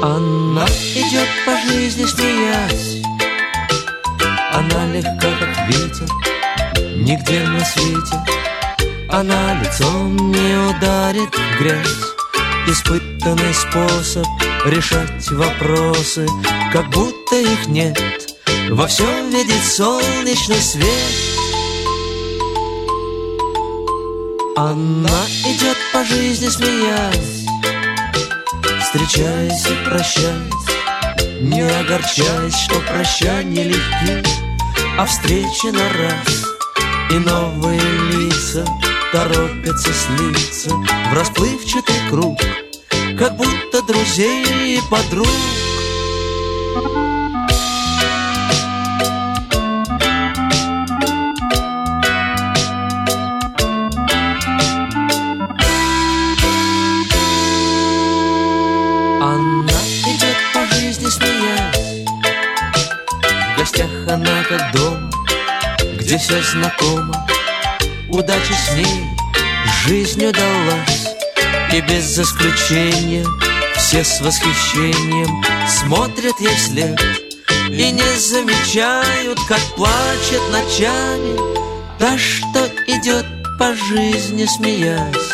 Она идет по жизни, смеясь. Она легка, как ветер, нигде на свете. Она лицом не ударит в грязь. Испытанный способ решать вопросы, как будто их нет. Во всем видит солнечный свет. Она идет по жизни, смеясь, встречаясь и прощаясь, не огорчаясь, что прощания легки, а встречи на раз. И новые лица торопятся слиться в расплывчатый круг, как будто друзей и подруг. Она идет по жизни, смеясь. В гостях она как дома, где все знакомо. Удача с ней, жизнь удалась. И без исключения все с восхищением смотрят ей вслед и не замечают, как плачет ночами та, что идет по жизни, смеясь.